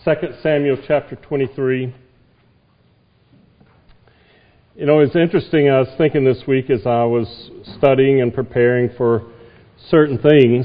2 Samuel chapter 23. You know, it's interesting, I was thinking this week as I was studying and preparing for certain things,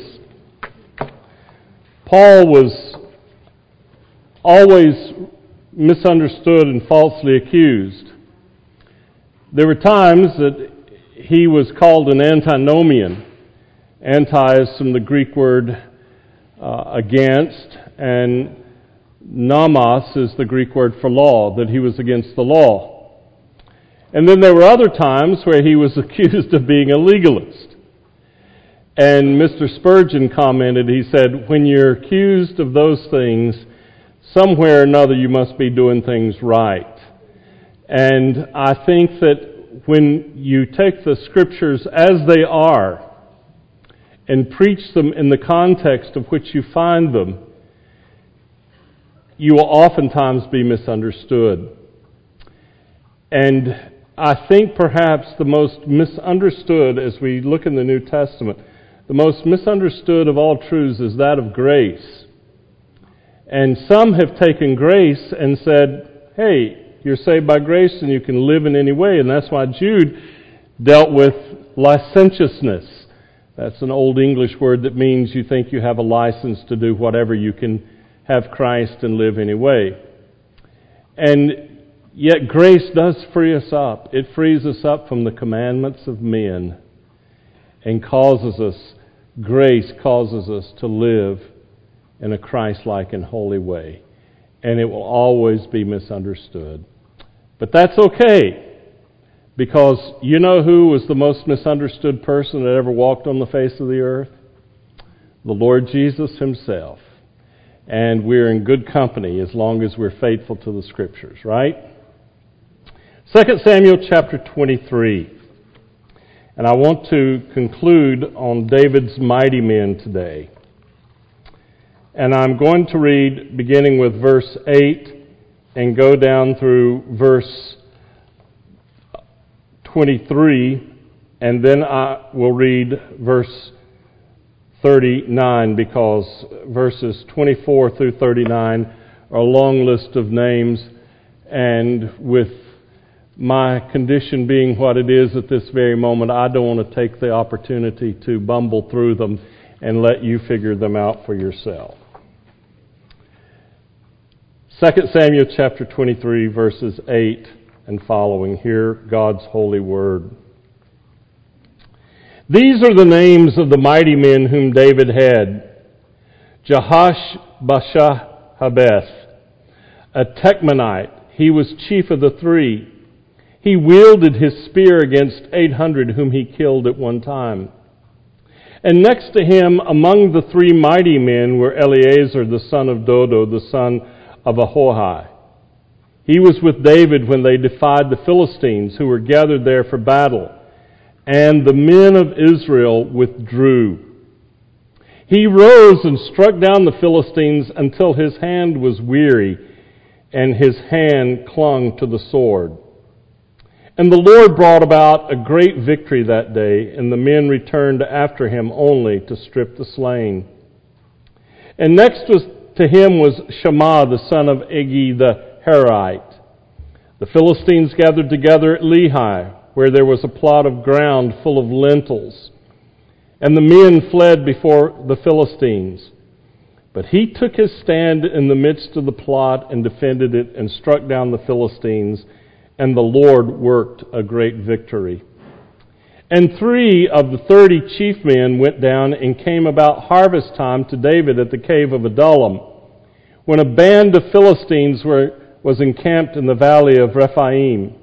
Paul was always misunderstood and falsely accused. There were times that he was called an antinomian. Anti is from the Greek word against, and nomos is the Greek word for law, that he was against the law. And then there were other times where he was accused of being a legalist. And Mr. Spurgeon commented, he said, when you're accused of those things, somewhere or another you must be doing things right. And I think that when you take the Scriptures as they are and preach them in the context of which you find them, you will oftentimes be misunderstood. And I think perhaps the most misunderstood, as we look in the New Testament, the most misunderstood of all truths is that of grace. And some have taken grace and said, hey, you're saved by grace and you can live in any way. And that's why Jude dealt with licentiousness. That's an old English word that means you think you have a license to do whatever. You can have Christ and live any way. And yet grace does free us up. It frees us up from the commandments of men and grace causes us to live in a Christ-like and holy way. And it will always be misunderstood. But that's okay, because you know who was the most misunderstood person that ever walked on the face of the earth? The Lord Jesus Himself. And we're in good company as long as we're faithful to the Scriptures, right? 2 Samuel chapter 23. And I want to conclude on David's mighty men today. And I'm going to read beginning with verse 8 and go down through verse 23, and then I will read verse 39, because verses 24 through 39 are a long list of names, and with my condition being what it is at this very moment, I don't want to take the opportunity to bumble through them and let you figure them out for yourself. 2 Samuel chapter 23, verses 8 and following. Hear God's holy word. These are the names of the mighty men whom David had: Jehosh Bashahabeth, a Techmanite. He was chief of the three. He wielded his spear against 800 whom he killed at one time. And next to him, among the three mighty men, were Eleazar the son of Dodo, the son of Ahohi. He was with David when they defied the Philistines, who were gathered there for battle. And the men of Israel withdrew. He rose and struck down the Philistines until his hand was weary, and his hand clung to the sword. And the Lord brought about a great victory that day, and the men returned after him only to strip the slain. And next to him was Shammah, the son of Agi the Herite. The Philistines gathered together at Lehi, where there was a plot of ground full of lentils. And the men fled before the Philistines. But he took his stand in the midst of the plot and defended it and struck down the Philistines, and the Lord worked a great victory. And 3 of the 30 chief men went down and came about harvest time to David at the cave of Adullam, when a band of Philistines was encamped in the valley of Rephaim.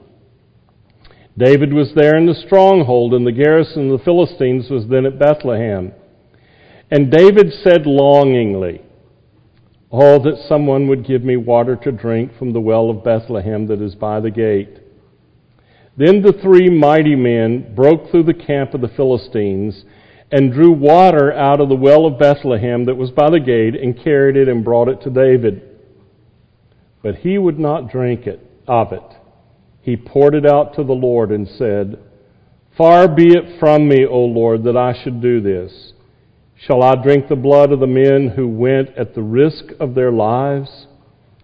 David was there in the stronghold, and the garrison of the Philistines was then at Bethlehem. And David said longingly, "Oh, that someone would give me water to drink from the well of Bethlehem that is by the gate." Then the 3 mighty men broke through the camp of the Philistines and drew water out of the well of Bethlehem that was by the gate and carried it and brought it to David. But he would not drink of it. He poured it out to the Lord and said, "Far be it from me, O Lord, that I should do this. Shall I drink the blood of the men who went at the risk of their lives?"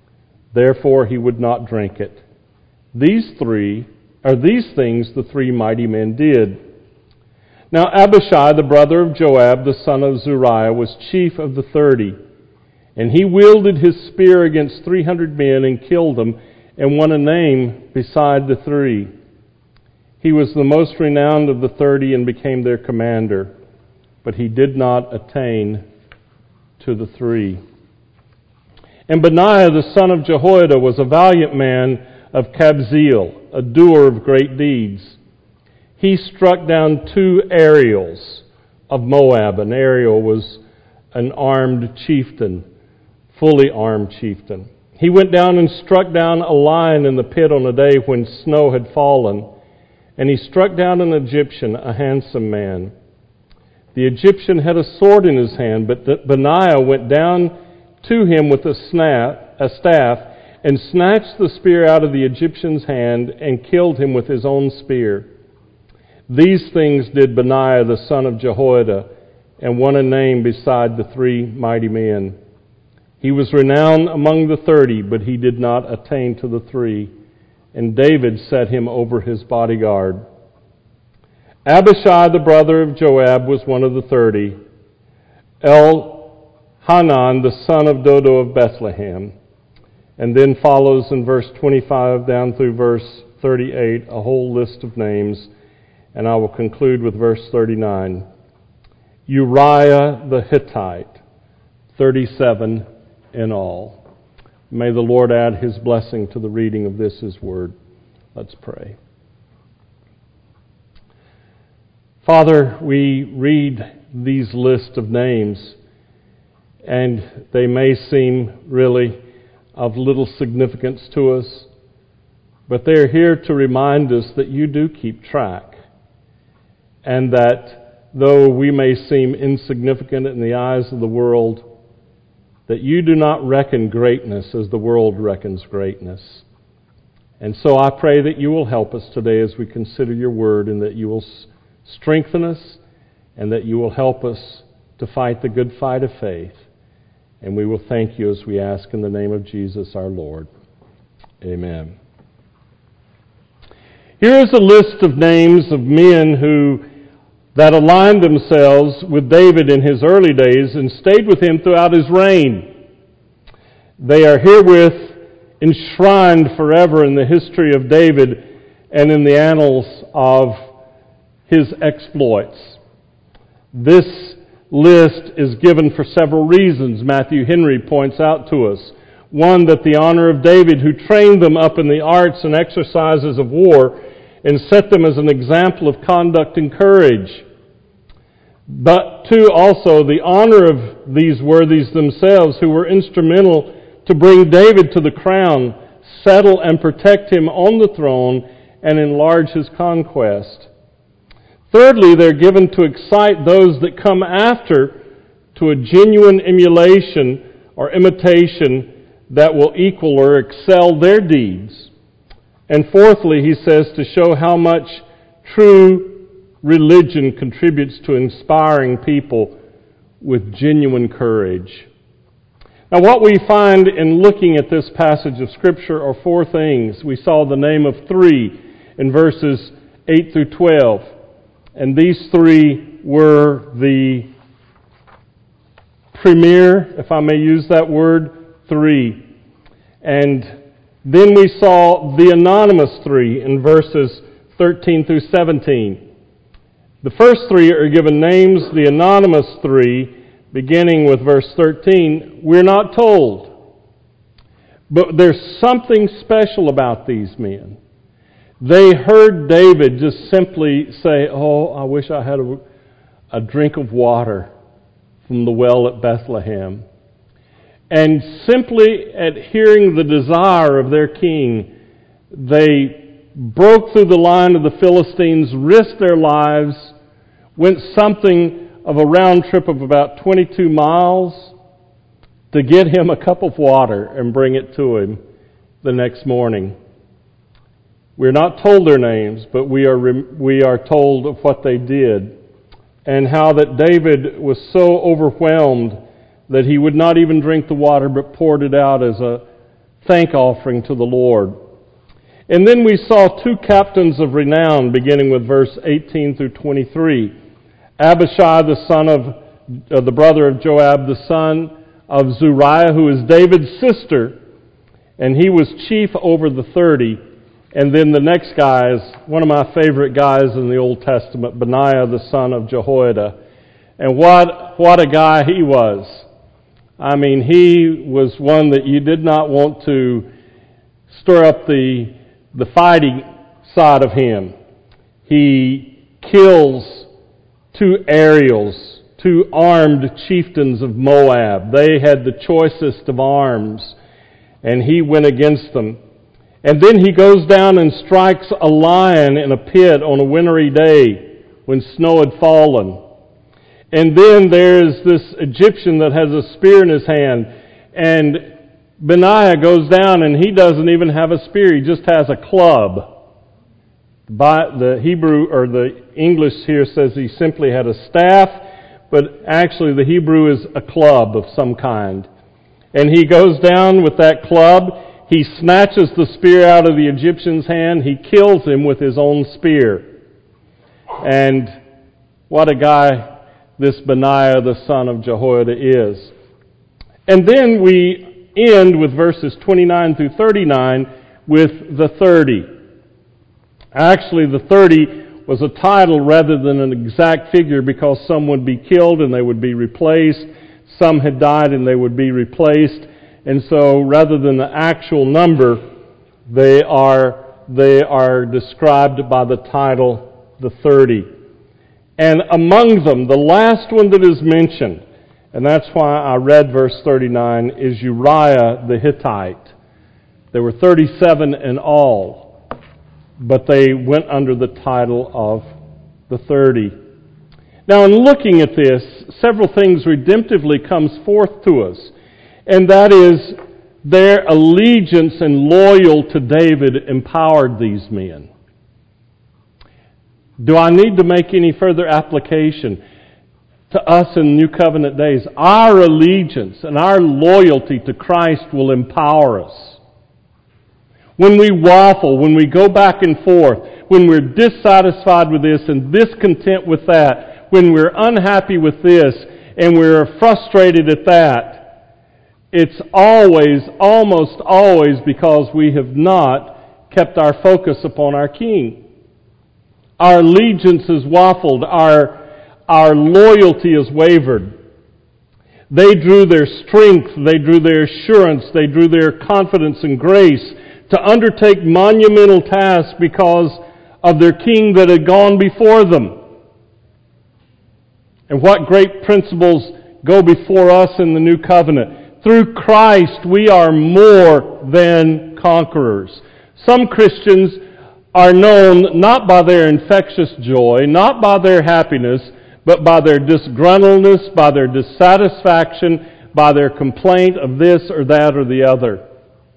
Therefore he would not drink it. These things the three mighty men did. Now Abishai, the brother of Joab, the son of Zeruiah, was chief of the 30. And he wielded his spear against 300 men and killed them, and won a name beside the three. He was the most renowned of the 30 and became their commander, but he did not attain to the three. And Benaiah, the son of Jehoiada, was a valiant man of Kabzeel, a doer of great deeds. He struck down 2 Ariels of Moab. An Ariel was an armed chieftain, fully armed chieftain. He went down and struck down a lion in the pit on a day when snow had fallen, and he struck down an Egyptian, a handsome man. The Egyptian had a sword in his hand, but Benaiah went down to him with a staff, and snatched the spear out of the Egyptian's hand, and killed him with his own spear. These things did Benaiah the son of Jehoiada, and won a name beside the 3 mighty men. He was renowned among the 30, but he did not attain to the 3, and David set him over his bodyguard. Abishai, the brother of Joab, was one of the 30. Elhanan, the son of Dodo of Bethlehem. And then follows in verse 25 down through verse 38 a whole list of names, and I will conclude with verse 39. Uriah the Hittite, 37 in all. May the Lord add His blessing to the reading of this His word. Let's pray. Father, we read these lists of names, and they may seem really of little significance to us, but they're here to remind us that you do keep track, and that though we may seem insignificant in the eyes of the world, that you do not reckon greatness as the world reckons greatness. And so I pray that you will help us today as we consider your word, and that you will strengthen us, and that you will help us to fight the good fight of faith. And we will thank you as we ask in the name of Jesus our Lord. Amen. Here is a list of names of men that aligned themselves with David in his early days and stayed with him throughout his reign. They are herewith enshrined forever in the history of David and in the annals of his exploits. This list is given for several reasons. Matthew Henry points out to us. One, that the honor of David, who trained them up in the arts and exercises of war and set them as an example of conduct and courage. But two, also the honor of these worthies themselves, who were instrumental to bring David to the crown, settle and protect him on the throne, and enlarge his conquest. Thirdly, they're given to excite those that come after to a genuine emulation or imitation that will equal or excel their deeds. And fourthly, he says, to show how much true religion contributes to inspiring people with genuine courage. Now, what we find in looking at this passage of Scripture are four things. We saw the name of three in verses 8 through 12. And these three were the premier, if I may use that word, three. And then we saw the anonymous three in verses 13 through 17. The first three are given names. The anonymous three, beginning with verse 13, we're not told. But there's something special about these men. They heard David just simply say, "Oh, I wish I had a drink of water from the well at Bethlehem." And simply at hearing the desire of their king, they broke through the line of the Philistines, risked their lives, went something of a round trip of about 22 miles to get him a cup of water and bring it to him the next morning. We're not told their names, but we are told of what they did, and how that David was so overwhelmed that he would not even drink the water, but poured it out as a thank offering to the Lord. And then we saw two captains of renown, beginning with verse 18 through 23. Abishai, the son of the brother of Joab, the son of Zeruiah, who is David's sister, and he was chief over the 30. And then the next guy is one of my favorite guys in the Old Testament, Benaiah, the son of Jehoiada. And what a guy he was. I mean, he was one that you did not want to stir up the fighting side of him. He kills two Ariels, two armed chieftains of Moab. They had the choicest of arms, and he went against them. And then he goes down and strikes a lion in a pit on a wintry day when snow had fallen. And then there's this Egyptian that has a spear in his hand, and Benaiah goes down and he doesn't even have a spear, he just has a club. The Hebrew or the English here says he simply had a staff, but actually the Hebrew is a club of some kind. And he goes down with that club, he snatches the spear out of the Egyptian's hand, he kills him with his own spear. And what a guy this Benaiah, the son of Jehoiada, is. And then we end with verses 29 through 39 with the 30. Actually, the 30 was a title rather than an exact figure because some would be killed and they would be replaced. Some had died and they would be replaced. And so rather than the actual number, they are described by the title, the 30. And among them, the last one that is mentioned, and that's why I read verse 39, is Uriah the Hittite. There were 37 in all, but they went under the title of the 30. Now, in looking at this, several things redemptively comes forth to us, and that is their allegiance and loyal to David empowered these men. Do I need to make any further application to us in New Covenant days? Our allegiance and our loyalty to Christ will empower us. When we waffle, when we go back and forth, when we're dissatisfied with this and discontent with that, when we're unhappy with this and we're frustrated at that, it's almost always because we have not kept our focus upon our King. Our allegiance is waffled. Our loyalty is wavered. They drew their strength, they drew their assurance, they drew their confidence and grace to undertake monumental tasks because of their king that had gone before them. And what great principles go before us in the new covenant. Through Christ we are more than conquerors. Some Christians are known not by their infectious joy, not by their happiness, but by their disgruntledness, by their dissatisfaction, by their complaint of this or that or the other.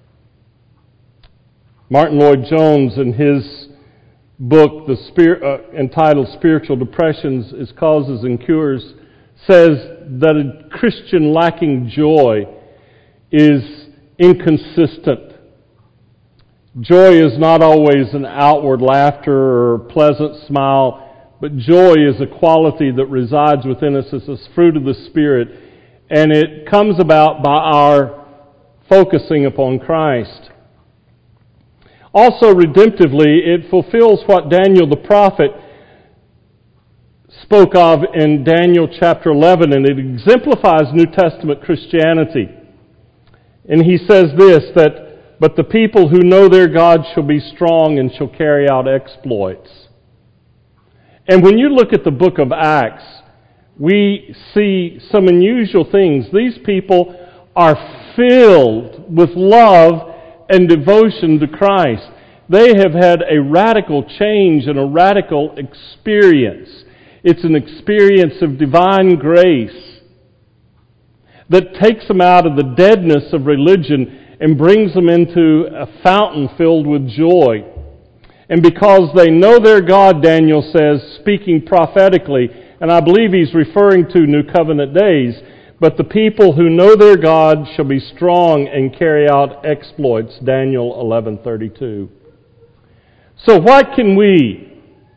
Martin Lloyd-Jones, in his book entitled Spiritual Depressions, Its Causes and Cures, says that a Christian lacking joy is inconsistent. Joy is not always an outward laughter or pleasant smile, but joy is a quality that resides within us as a fruit of the Spirit, and it comes about by our focusing upon Christ. Also, redemptively, it fulfills what Daniel the prophet spoke of in Daniel chapter 11, and it exemplifies New Testament Christianity. And he says this, but the people who know their God shall be strong and shall carry out exploits. And when you look at the book of Acts, we see some unusual things. These people are filled with love and devotion to Christ. They have had a radical change and a radical experience. It's an experience of divine grace that takes them out of the deadness of religion and brings them into a fountain filled with joy. And because they know their God, Daniel says, speaking prophetically, and I believe he's referring to New Covenant days, But the people who know their God shall be strong and carry out exploits. Daniel 11:32. So what can we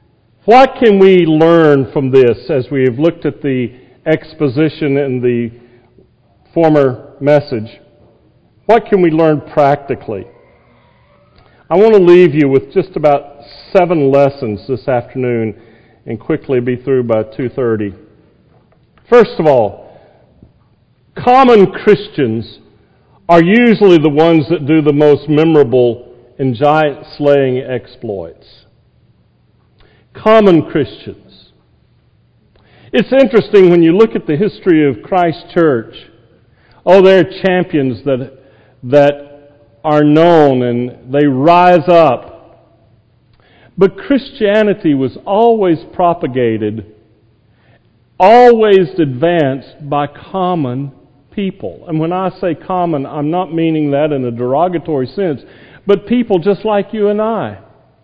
learn from this as we have looked at the exposition in the former message? What can we learn practically? I want to leave you with just about 7 lessons this afternoon and quickly be through by 2:30. First of all, common Christians are usually the ones that do the most memorable and giant-slaying exploits. Common Christians. It's interesting when you look at the history of Christ Church. Oh, there are champions that are known and they rise up. But Christianity was always propagated, always advanced by common people. And when I say common, I'm not meaning that in a derogatory sense, but people just like you and I.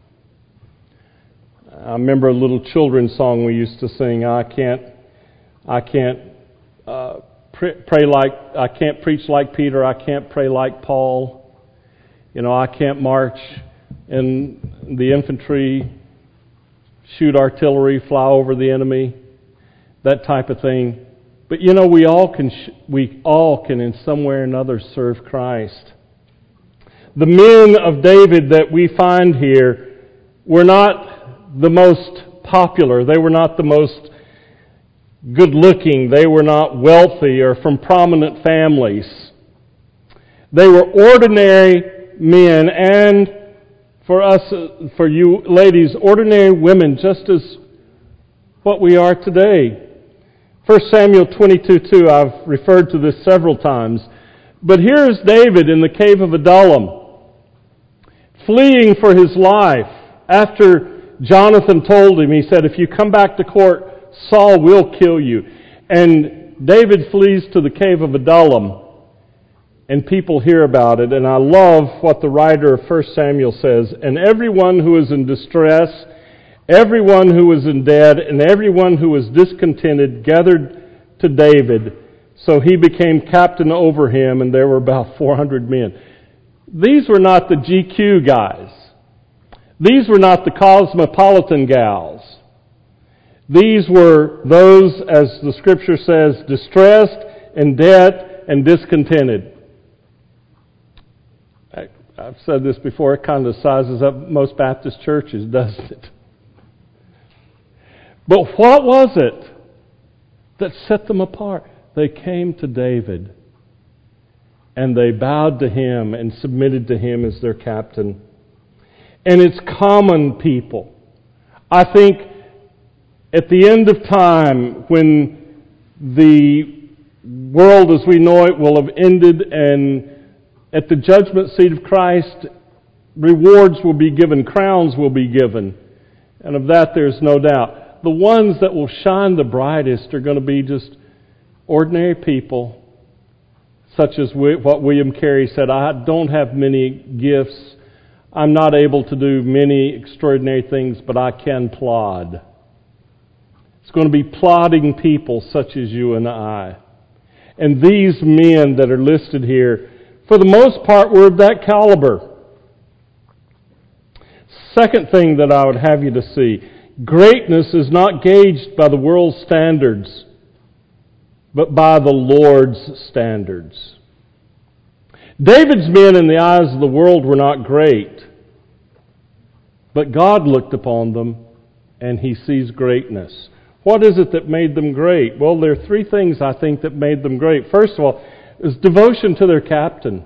I remember a little children's song we used to sing. I can't preach like Peter. I can't pray like Paul. I can't march in the infantry, shoot artillery, fly over the enemy, that type of thing. But we all can in some way or another serve Christ. The men of David that we find here were not the most popular. They were not the most good-looking. They were not wealthy or from prominent families. They were ordinary men, and for you ladies, ordinary women, just as what we are today. 1 Samuel 22:2, I've referred to this several times. But here is David in the cave of Adullam, fleeing for his life. After Jonathan told him, he said, if you come back to court, Saul will kill you. And David flees to the cave of Adullam, and people hear about it. And I love what the writer of 1 Samuel says, and everyone who is in distress, everyone who was in debt, and everyone who was discontented gathered to David. So he became captain over him, and there were about 400 men. These were not the GQ guys. These were not the cosmopolitan gals. These were those, as the Scripture says, distressed, in debt, and discontented. I've said this before, it kind of sizes up most Baptist churches, doesn't it? But what was it that set them apart? They came to David and they bowed to him and submitted to him as their captain. And it's common people. I think at the end of time, when the world as we know it will have ended, and at the judgment seat of Christ, rewards will be given, crowns will be given. And of that there's no doubt. The ones that will shine the brightest are going to be just ordinary people, such as what William Carey said, I don't have many gifts. I'm not able to do many extraordinary things, but I can plod. It's going to be plodding people such as you and I. And these men that are listed here, for the most part, were of that caliber. Second thing that I would have you to see, greatness is not gauged by the world's standards, but by the Lord's standards. David's men in the eyes of the world were not great, but God looked upon them and He sees greatness. What is it that made them great? Well, there are 3 things I think that made them great. First of all, it was devotion to their captain.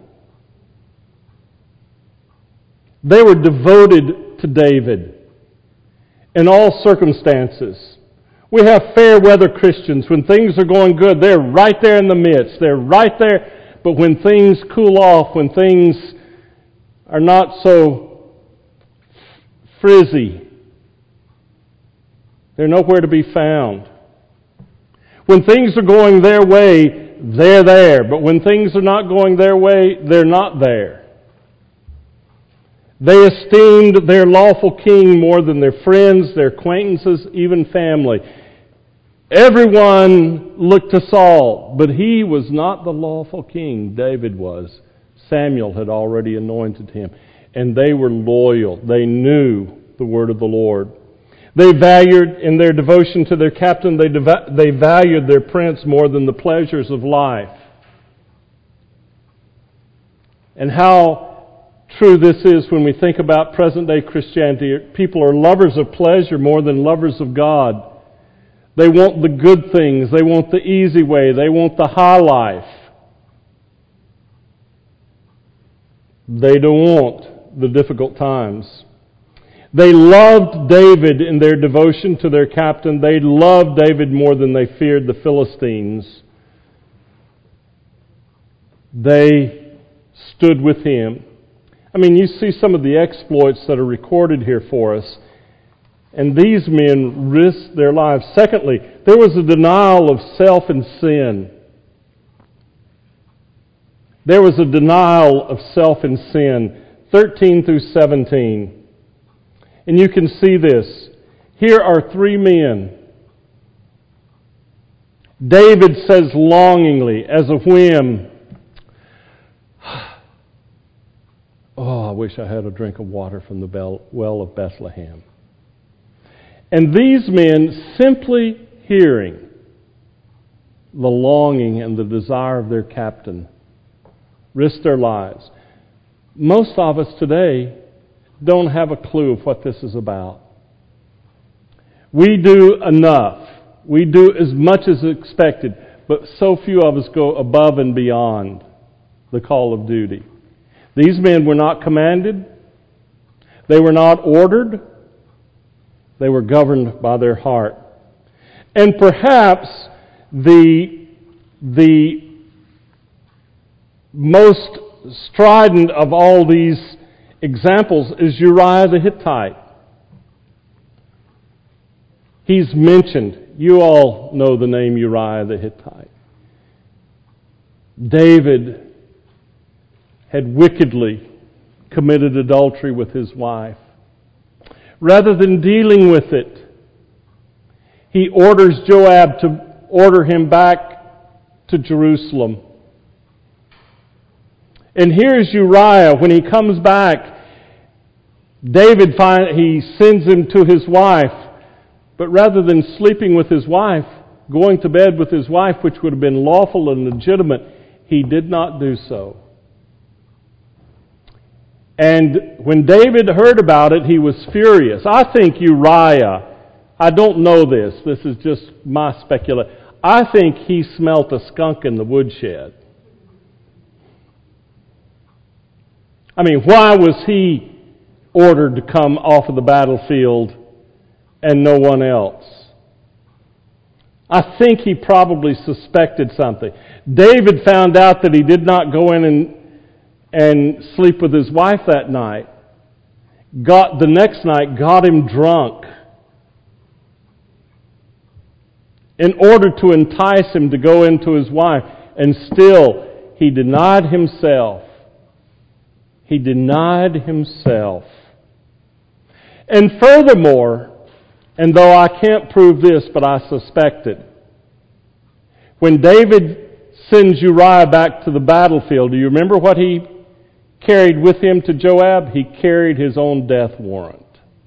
They were devoted to David in all circumstances. We have fair weather Christians. When things are going good, they're right there in the midst. They're right there. But when things cool off, when things are not so frizzy, they're nowhere to be found. When things are going their way, they're there. But when things are not going their way, they're not there. They esteemed their lawful king more than their friends, their acquaintances, even family. Everyone looked to Saul, but he was not the lawful king. David was. Samuel had already anointed him. And they were loyal. They knew the word of the Lord. They valued, in their devotion to their captain, they valued their prince more than the pleasures of life. And how true this is when we think about present-day Christianity. People are lovers of pleasure more than lovers of God. They want the good things. They want the easy way. They want the high life. They don't want the difficult times. They loved David in their devotion to their captain. They loved David more than they feared the Philistines. They stood with him. I mean, you see some of the exploits that are recorded here for us. And these men risked their lives. Secondly, there was a denial of self and sin. There was a denial of self and sin. 13 through 17. And you can see this. Here are three men. David says longingly, as a whim, "Oh, I wish I had a drink of water from the well of Bethlehem." And these men, simply hearing the longing and the desire of their captain, risked their lives. Most of us today don't have a clue of what this is about. We do enough. We do as much as expected, but so few of us go above and beyond the call of duty. These men were not commanded. They were not ordered. They were governed by their heart. And perhaps the most strident of all these examples is Uriah the Hittite. He's mentioned. You all know the name Uriah the Hittite. David had wickedly committed adultery with his wife. Rather than dealing with it, he orders Joab to order him back to Jerusalem. And here's Uriah. When he comes back, David he sends him to his wife. But rather than sleeping with his wife, going to bed with his wife, which would have been lawful and legitimate, he did not do so. And when David heard about it, he was furious. I think Uriah, I don't know this is just my speculation. I think he smelt a skunk in the woodshed. I mean, why was he ordered to come off of the battlefield and no one else? I think he probably suspected something. David found out that he did not go in and sleep with his wife that night. The next night got him drunk in order to entice him to go into his wife. And still, he denied himself. He denied himself. And furthermore, and though I can't prove this, but I suspect it, when David sends Uriah back to the battlefield, do you remember what he carried with him to Joab? He carried his own death warrant.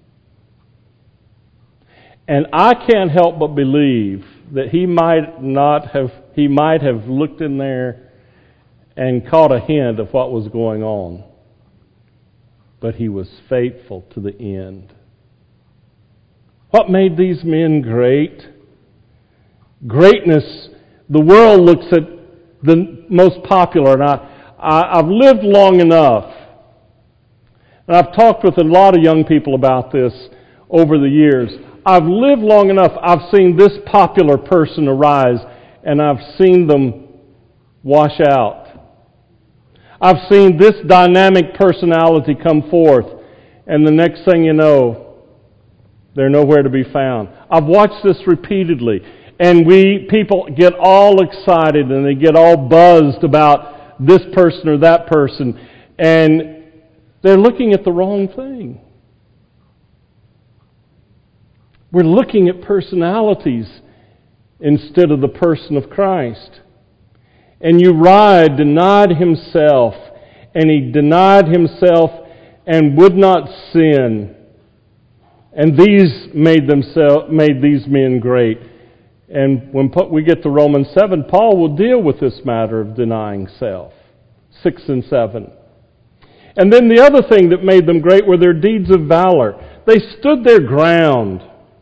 And I can't help but believe that he might have looked in there and caught a hint of what was going on. But he was faithful to the end. What made these men great? Greatness, the world looks at the most popular, and I've lived long enough, and I've talked with a lot of young people about this over the years. I've lived long enough, I've seen this popular person arise, and I've seen them wash out. I've seen this dynamic personality come forth, and the next thing you know, they're nowhere to be found. I've watched this repeatedly, and people get all excited and they get all buzzed about this person or that person, and they're looking at the wrong thing. We're looking at personalities, instead of the person of Christ. And Uriah denied himself, and he denied himself and would not sin. And these made these men great. And when we get to Romans 7, Paul will deal with this matter of denying self. 6 and 7. And then the other thing that made them great were their deeds of valor. They stood their ground.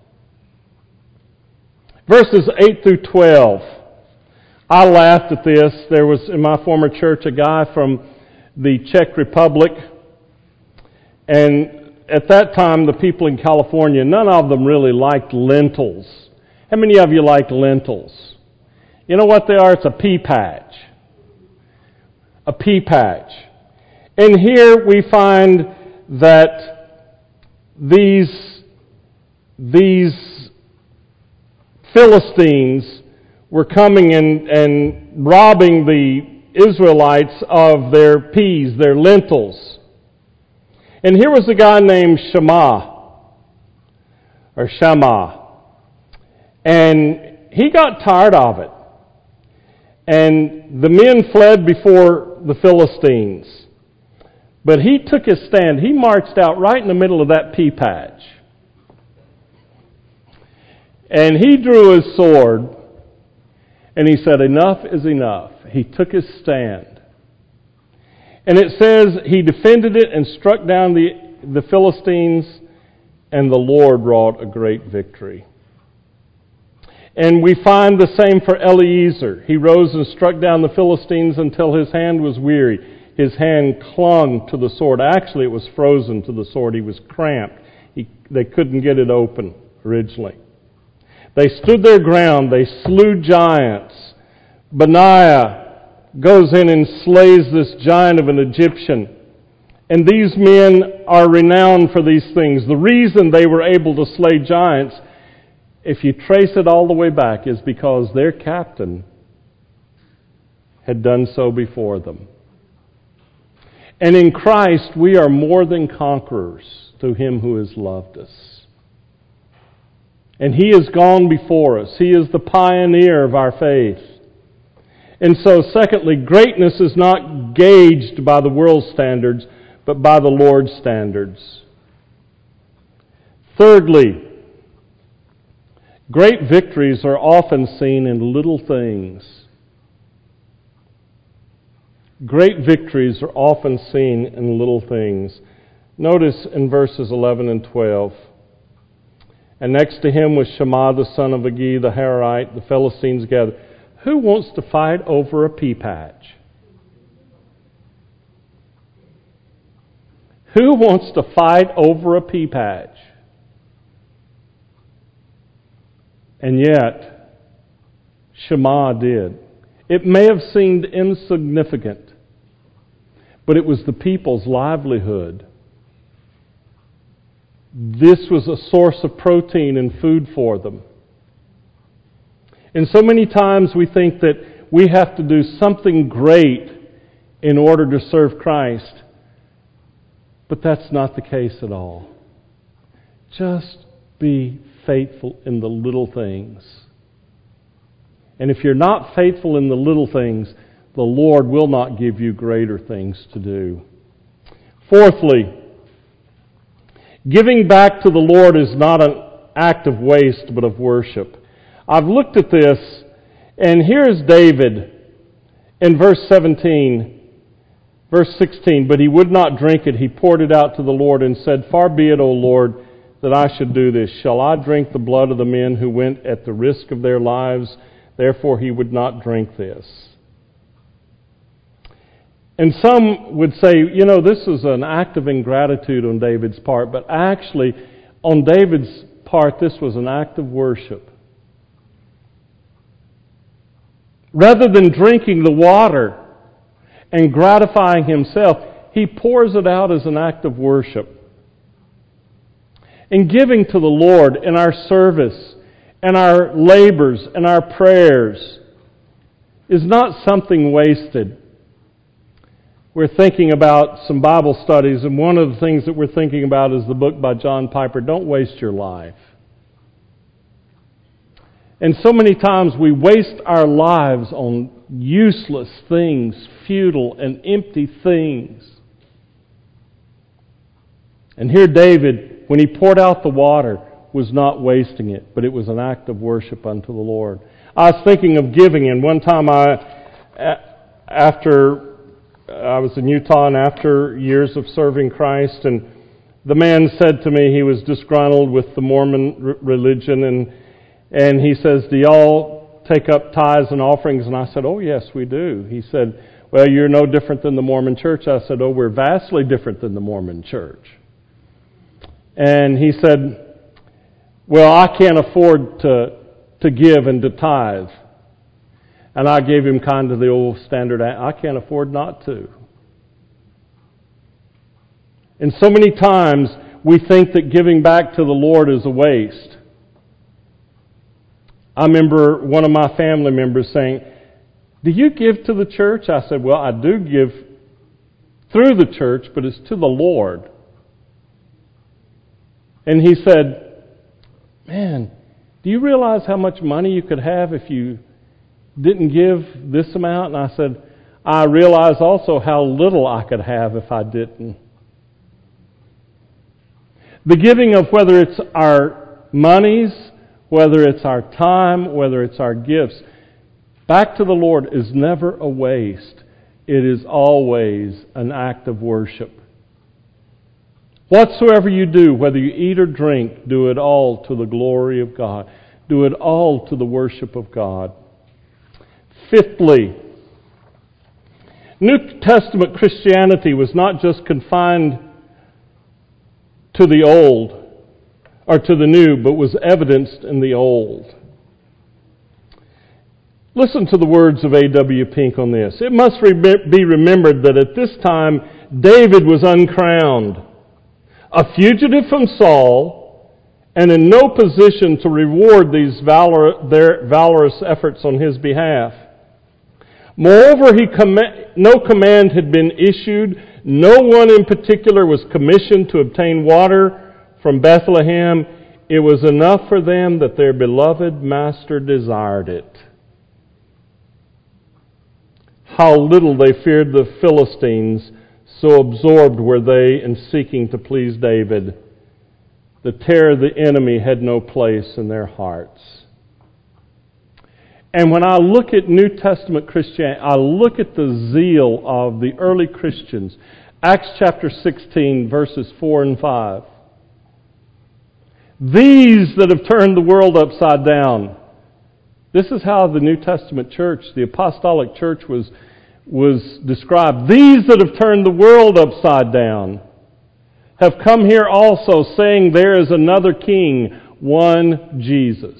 Verses 8 through 12. I laughed at this. There was in my former church a guy from the Czech Republic. And at that time, the people in California, none of them really liked lentils. How many of you like lentils? You know what they are? It's a pea patch. A pea patch. And here we find that these Philistines were coming and robbing the Israelites of their peas, their lentils. And here was a guy named Shammah. And he got tired of it. And the men fled before the Philistines. But he took his stand. He marched out right in the middle of that pea patch. And he drew his sword. And he said, enough is enough. He took his stand. And it says he defended it and struck down the Philistines, and the Lord wrought a great victory. And we find the same for Eliezer. He rose and struck down the Philistines until his hand was weary. His hand clung to the sword. Actually, it was frozen to the sword. He was cramped. They couldn't get it open originally. They stood their ground. They slew giants. Benaiah goes in and slays this giant of an Egyptian. And these men are renowned for these things. The reason they were able to slay giants, if you trace it all the way back, is because their captain had done so before them. And in Christ, we are more than conquerors through Him who has loved us. And He has gone before us. He is the pioneer of our faith. And so, secondly, greatness is not gauged by the world's standards, but by the Lord's standards. Thirdly, great victories are often seen in little things. Great victories are often seen in little things. Notice in verses 11 and 12. And next to him was Shammah the son of Agee the Hararite. The Philistines gathered. Who wants to fight over a pea patch? Who wants to fight over a pea patch? And yet, Shammah did. It may have seemed insignificant, but it was the people's livelihood. This was a source of protein and food for them. And so many times we think that we have to do something great in order to serve Christ. But that's not the case at all. Just be faithful in the little things. And if you're not faithful in the little things, the Lord will not give you greater things to do. Fourthly, giving back to the Lord is not an act of waste, but of worship. I've looked at this, and here's David in verse 17, verse 16. But he would not drink it. He poured it out to the Lord and said, Far be it, O Lord, that I should do this. Shall I drink the blood of the men who went at the risk of their lives? Therefore he would not drink this. And some would say, this is an act of ingratitude on David's part. But actually, on David's part, this was an act of worship. Rather than drinking the water and gratifying himself, he pours it out as an act of worship. And giving to the Lord in our service and our labors and our prayers is not something wasted. We're thinking about some Bible studies, and one of the things that we're thinking about is the book by John Piper, Don't Waste Your Life. And so many times we waste our lives on useless things, futile and empty things. And here David, when he poured out the water, was not wasting it, but it was an act of worship unto the Lord. I was thinking of giving, and one time after I was in Utah and after years of serving Christ, and the man said to me he was disgruntled with the Mormon religion, and he says, "Do y'all take up tithes and offerings?" And I said, "Oh, yes, we do." He said, "Well, you're no different than the Mormon church." I said, "Oh, we're vastly different than the Mormon church." And he said, "Well, I can't afford to give and to tithe." And I gave him kind of the old standard, I can't afford not to. And so many times we think that giving back to the Lord is a waste. I remember one of my family members saying, "Do you give to the church?" I said, "Well, I do give through the church, but it's to the Lord." And he said, "Man, do you realize how much money you could have if you didn't give this amount?" And I said, "I realize also how little I could have if I didn't." The giving of whether it's our monies, whether it's our time, whether it's our gifts, back to the Lord is never a waste. It is always an act of worship. Whatsoever you do, whether you eat or drink, do it all to the glory of God. Do it all to the worship of God. Fifthly, New Testament Christianity was not just confined to the old or to the new, but was evidenced in the old. Listen to the words of A.W. Pink on this. It must be remembered that at this time David was uncrowned, a fugitive from Saul, and in no position to reward their valorous efforts on his behalf. Moreover, no command had been issued. No one in particular was commissioned to obtain water from Bethlehem. It was enough for them that their beloved master desired it. How little they feared the Philistines, so absorbed were they in seeking to please David. The terror of the enemy had no place in their hearts. And when I look at New Testament Christianity, I look at the zeal of the early Christians. Acts chapter 16, verses 4 and 5. These that have turned the world upside down. This is how the New Testament church, the apostolic church, was described. These that have turned the world upside down have come here also, saying there is another king, one Jesus.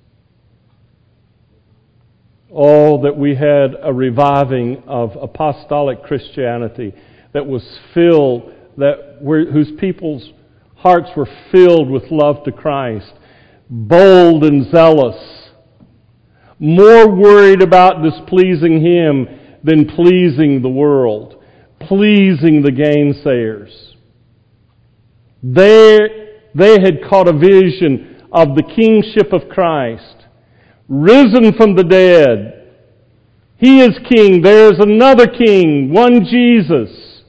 Oh, that we had a reviving of apostolic Christianity that was filled, whose people's hearts were filled with love to Christ, bold and zealous, more worried about displeasing Him than pleasing the world, pleasing the gainsayers. They had caught a vision of the kingship of Christ, risen from the dead. He is king. There is another king, one Jesus.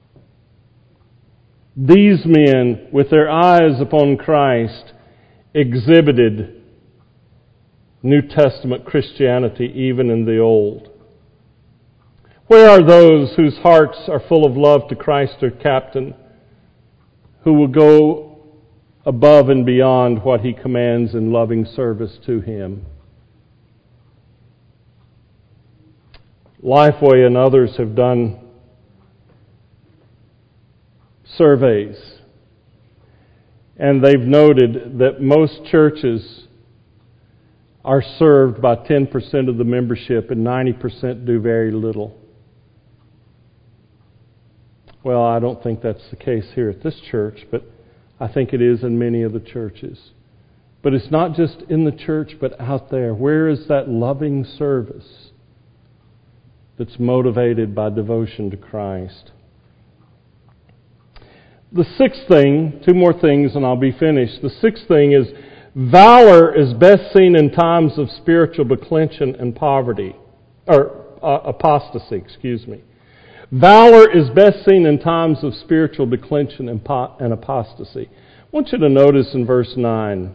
These men, with their eyes upon Christ, exhibited New Testament Christianity even in the Old. Where are those whose hearts are full of love to Christ their captain, who will go above and beyond what He commands in loving service to Him? Lifeway and others have done surveys, and they've noted that most churches are served by 10% of the membership and 90% do very little. Well, I don't think that's the case here at this church, but I think it is in many of the churches. But it's not just in the church, but out there. Where is that loving service that's motivated by devotion to Christ? The sixth thing, two more things and I'll be finished. The sixth thing is Valor is best seen in times of spiritual declension and poverty, or apostasy, excuse me. Valor is best seen in times of spiritual declension and apostasy. I want you to notice in verse 9.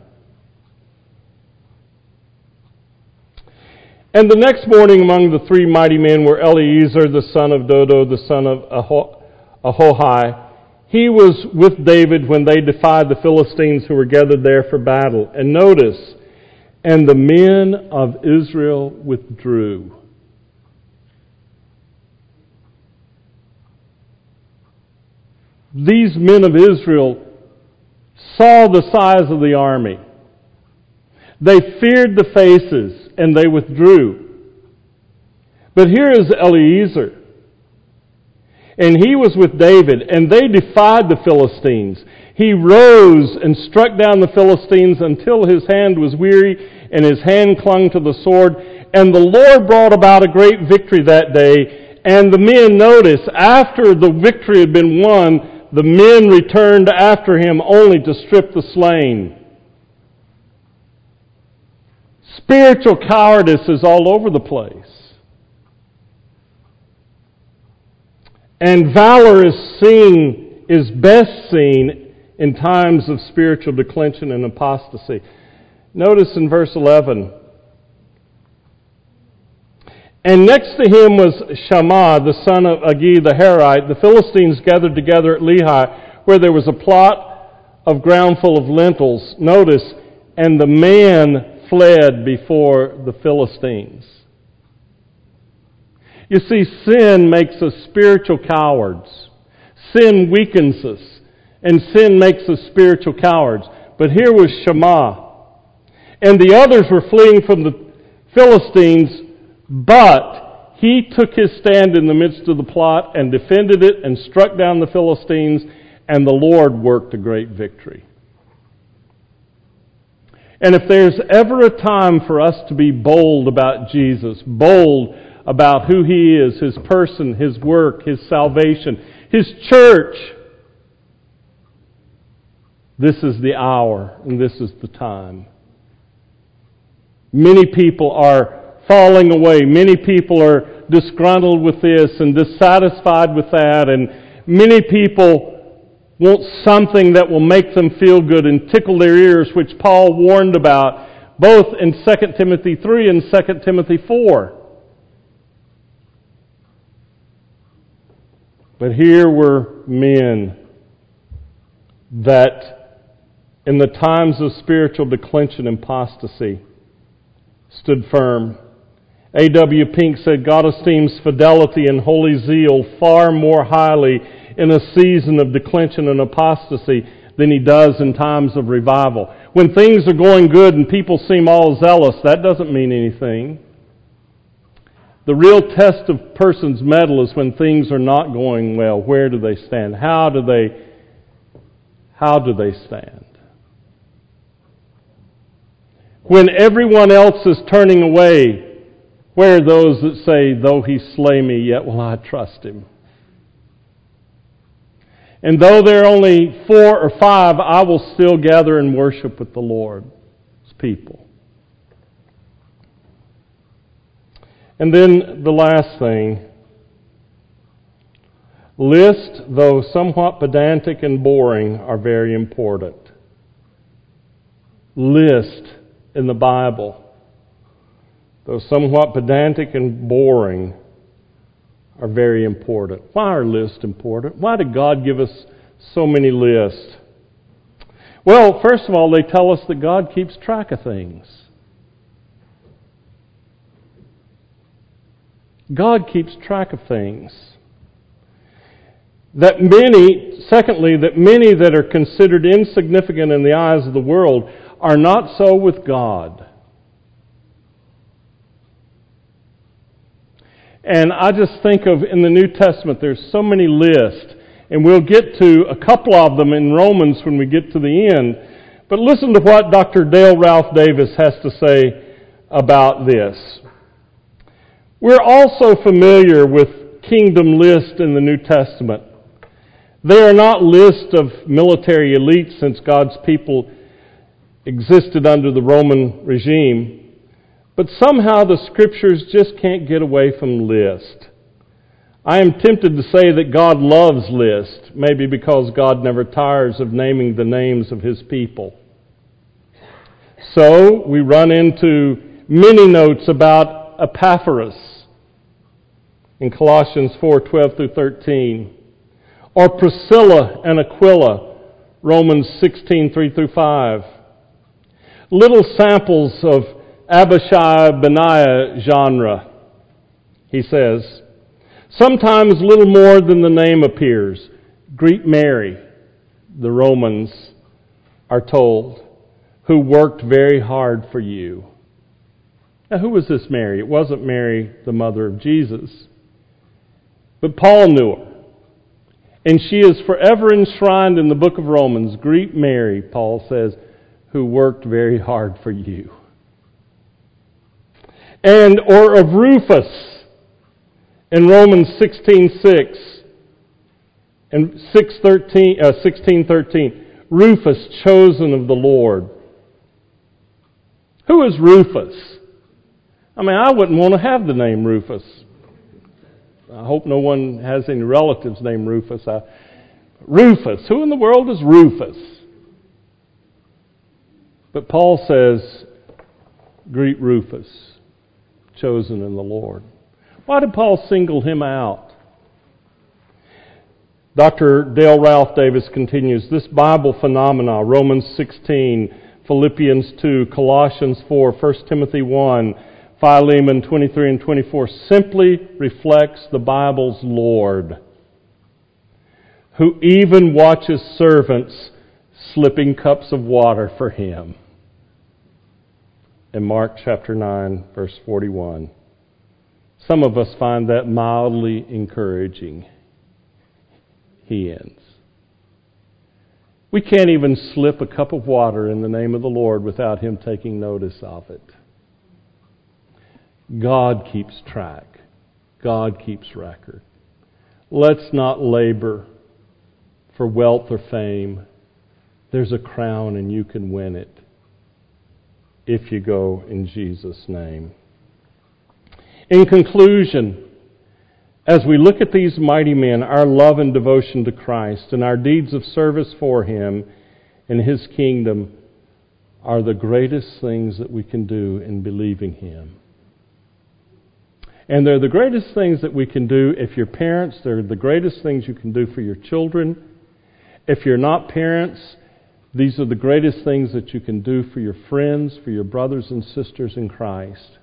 And the next morning among the three mighty men were Eleazar, the son of Dodo, the son of Ahohi. He was with David when they defied the Philistines who were gathered there for battle. And notice, and the men of Israel withdrew. These men of Israel saw the size of the army. They feared the faces, and they withdrew. But here is Eleazar. And he was with David, and they defied the Philistines. He rose and struck down the Philistines until his hand was weary, and his hand clung to the sword. And the Lord brought about a great victory that day. And the men, notice, after the victory had been won, the men returned after him only to strip the slain. Spiritual cowardice is all over the place. And valor is best seen in times of spiritual declension and apostasy. Notice in verse 11. And next to him was Shammah, the son of Agi the Harite. The Philistines gathered together at Lehi, where there was a plot of ground full of lentils. Notice, and the man fled before the Philistines. You see, sin makes us spiritual cowards. Sin weakens us, and sin makes us spiritual cowards. But here was Shammah, and the others were fleeing from the Philistines, but he took his stand in the midst of the plot and defended it and struck down the Philistines, and the Lord worked a great victory. And if there's ever a time for us to be bold about Jesus, bold about who He is, His person, His work, His salvation, His church, this is the hour and this is the time. Many people are falling away. Many people are disgruntled with this and dissatisfied with that, and many people want something that will make them feel good and tickle their ears, which Paul warned about both in 2 Timothy 3 and 2 Timothy 4. But here were men that in the times of spiritual declension and apostasy stood firm. A.W. Pink said, God esteems fidelity and holy zeal far more highly in a season of declension and apostasy than He does in times of revival. When things are going good and people seem all zealous, that doesn't mean anything. The real test of a person's mettle is when things are not going well. Where do they stand? How do they stand? When everyone else is turning away, where are those that say, though He slay me, yet will I trust Him? And though there are only 4 or 5, I will still gather and worship with the Lord's people. And then the last thing, lists, though somewhat pedantic and boring, are very important. Lists in the Bible, though somewhat pedantic and boring, are very important. Why are lists important? Why did God give us so many lists? Well, first of all, they tell us that God keeps track of things. God keeps track of things. Secondly, that many that are considered insignificant in the eyes of the world are not so with God. And I just think of, in the New Testament, there's so many lists, and we'll get to a couple of them in Romans when we get to the end. But listen to what Dr. Dale Ralph Davis has to say about this. We're also familiar with kingdom lists in the New Testament. They are not lists of military elites, since God's people existed under the Roman regime, but somehow the Scriptures just can't get away from list. I am tempted to say that God loves list, maybe because God never tires of naming the names of His people. So we run into many notes about Epaphras in Colossians 4:12 through 13, or Priscilla and Aquila, Romans 16:3 through 5. Little samples of Abishai Benaiah genre, he says. Sometimes little more than the name appears. Greet Mary, the Romans are told, who worked very hard for you. Now, who was this Mary? It wasn't Mary, the mother of Jesus. But Paul knew her. And she is forever enshrined in the book of Romans. Greet Mary, Paul says, who worked very hard for you. And, or of Rufus in Romans 16:6 and 16:13. Rufus, chosen of the Lord. Who is Rufus? I mean, I wouldn't want to have the name Rufus. I hope no one has any relatives named Rufus. Rufus. Who in the world is Rufus? But Paul says, greet Rufus, chosen in the Lord. Why did Paul single him out? Dr. Dale Ralph Davis continues, this Bible phenomena, Romans 16, Philippians 2, Colossians 4, 1 Timothy 1, Philemon 23 and 24, simply reflects the Bible's Lord, who even watches servants slipping cups of water for Him. In Mark chapter 9, verse 41. Some of us find that mildly encouraging. He ends. We can't even slip a cup of water in the name of the Lord without Him taking notice of it. God keeps track. God keeps record. Let's not labor for wealth or fame. There's a crown and you can win it if you go in Jesus' name. In conclusion, as we look at these mighty men, our love and devotion to Christ and our deeds of service for Him and His kingdom are the greatest things that we can do in believing Him. And they're the greatest things that we can do if you're parents. They're the greatest things you can do for your children. If you're not parents, these are the greatest things that you can do for your friends, for your brothers and sisters in Christ.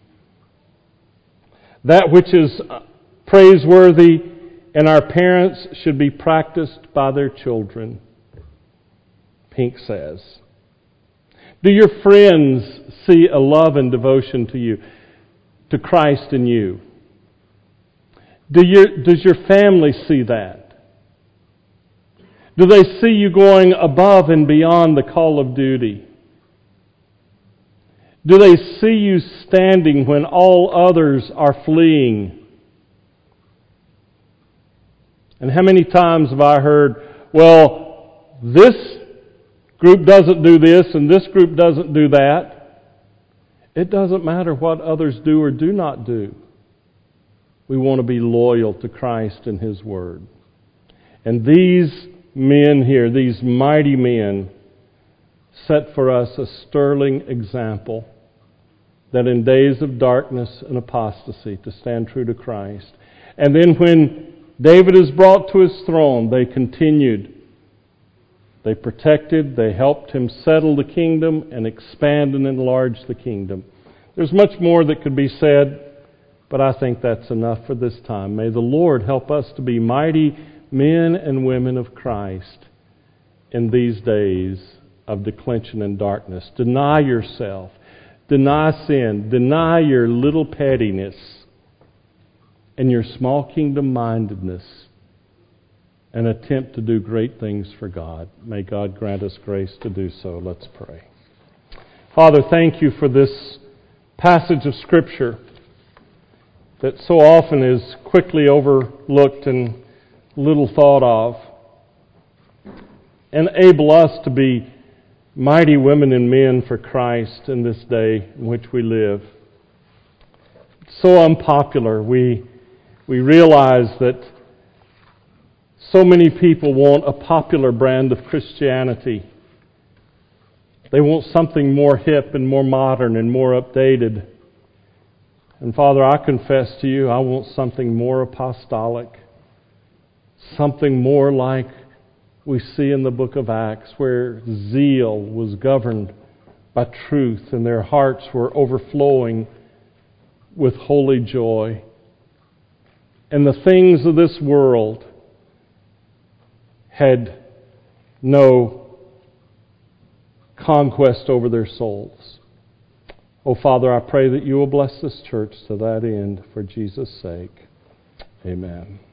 That which is praiseworthy in our parents should be practiced by their children, Pink says. Do your friends see a love and devotion to you, to Christ in you? Does your family see that? Do they see you going above and beyond the call of duty? Do they see you standing when all others are fleeing? And how many times have I heard, well, this group doesn't do this and this group doesn't do that. It doesn't matter what others do or do not do. We want to be loyal to Christ and His Word. And these men here, these mighty men, set for us a sterling example that in days of darkness and apostasy to stand true to Christ. And then when David is brought to his throne, they continued. They protected, they helped him settle the kingdom and expand and enlarge the kingdom. There's much more that could be said, but I think that's enough for this time. May the Lord help us to be mighty men and women of Christ in these days of declension and darkness. Deny yourself. Deny sin. Deny your little pettiness and your small kingdom mindedness and attempt to do great things for God. May God grant us grace to do so. Let's pray. Father, thank You for this passage of Scripture that so often is quickly overlooked and little thought of. Enable us to be mighty women and men for Christ in this day in which we live. It's so unpopular. We realize that so many people want a popular brand of Christianity. They want something more hip and more modern and more updated. And Father, I confess to you, I want something more apostolic, something more like we see in the book of Acts, where zeal was governed by truth and their hearts were overflowing with holy joy. And the things of this world had no conquest over their souls. Oh, Father, I pray that you will bless this church to that end for Jesus' sake. Amen.